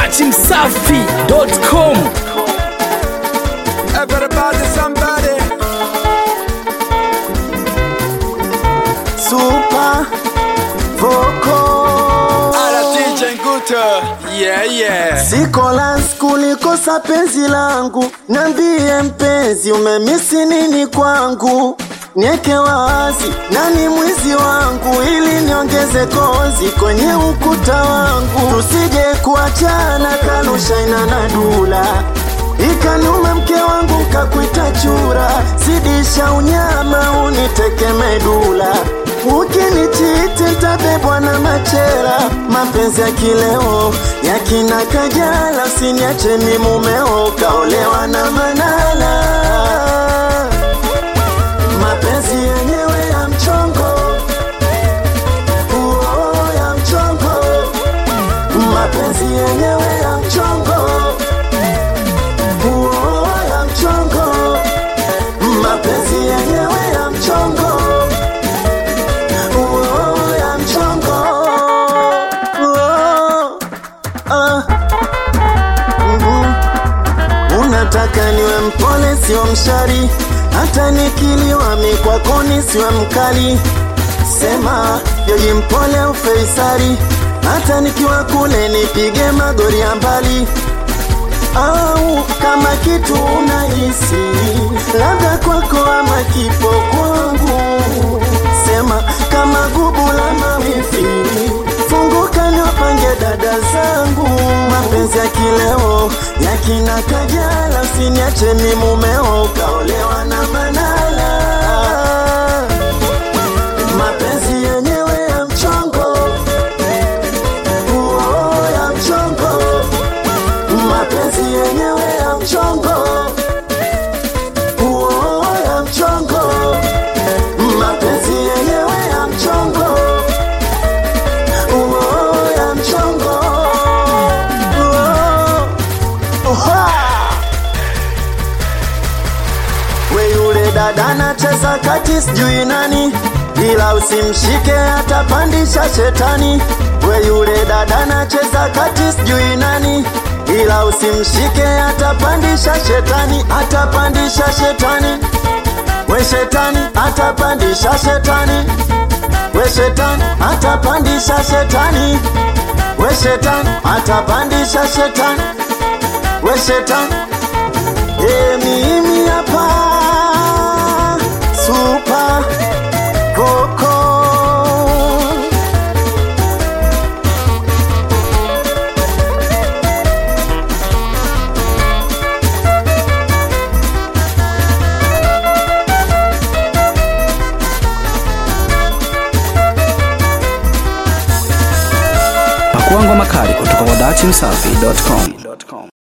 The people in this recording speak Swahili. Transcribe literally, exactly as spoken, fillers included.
dati msafi dot com. Everybody, somebody. Super Vocal. Ala D J Nguto. Yeah, yeah. Siko la kulikosa penzi langu, nambie mpenzi umemisi nini kwangu. Nieke wazi nani mwizi wangu, ili niongeze kozi kwenye ukuta wangu. Tusije kuachana kanusha ina na dula, ikanuma mke wangu kakuita chura. Zidisha unyama uniteke medula, ukinichiti nitabebwa na machera. Mapenzi ya kileo ya kina Kajala, usiniache mimi mumeo kaolewa na Manala. Mapenzi yenyewe ya mchongo, uo ya mchongo. Mapenzi yenyewe ya mchongo, uo ya mchongo. Mapenzi yenyewe ya mchongo, uo ya mchongo. Uo, ah. Mm-hmm. Unataka niwe mpole sio mshari, hata nikiliwa mikwako nisiwe mkali. Sema yoji mpole ufeisari, hata nikiwa kule nipige magori ya mbali. Au kama kitu unahisi labda kwako ama kipo kwangu, sema kama gubu la mawifi, funguka niwapange dada zangu. Mapenzi ya kileo ya kina Kajala, usiniache mimi mumeo kaolewa na Manala. Mapenzi yenyewe ya mchongo, uo ya mchongo. Mapenzi yenyewe ya mchongo, uo ya mchongo. Mapenzi yenyewe ya mchongo, uo ya mchongo. Oha! We yule dada anacheza kati sijui nani, ila usimshike atapandisha shetani. We yule dada anacheza kati sijui nani, ila usimshike atapandisha shetani. Atapandisha shetani, we shetani atapandisha shetani. We shetani atapandisha shetani. We shetani atapandisha shetani. We shetani. E mimi hapa Super Vocal. Pakuangwa makali kutoka kwa dati msafi dot com.